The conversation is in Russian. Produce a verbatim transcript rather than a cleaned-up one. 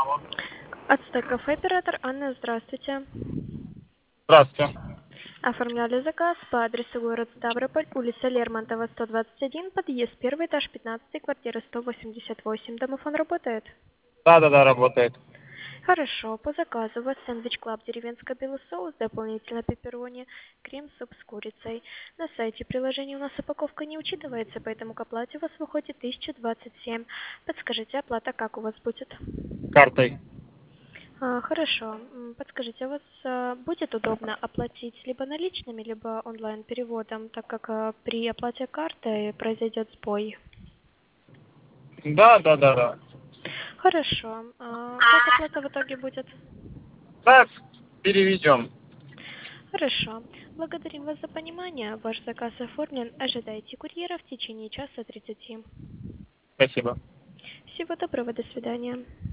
Отстой кафе, оператор Анна, здравствуйте. Здравствуйте. Оформляли заказ по адресу город Ставрополь, улица Лермонтова, сто двадцать один, подъезд первый, этаж пятнадцать, квартира сто восемьдесят восемь. Домофон работает? Да, да, да, работает. Хорошо, по заказу у вас сэндвич клаб, деревенское белый соус, дополнительно пепперони, крем-суп с курицей. На сайте приложения у нас упаковка не учитывается, поэтому к оплате у вас выходит тысяча двадцать семь. Подскажите, оплата как у вас будет? Картой. А, хорошо. М, Подскажите, а у вас а, будет удобно оплатить либо наличными, либо онлайн-переводом, так как а, при оплате картой произойдет сбой? Да, да, да, да. Хорошо. А, как оплата в итоге будет? Так, переведем. Хорошо. Благодарим вас за понимание. Ваш заказ оформлен. Ожидайте курьера в течение часа тридцати. Спасибо. Всего доброго. До свидания.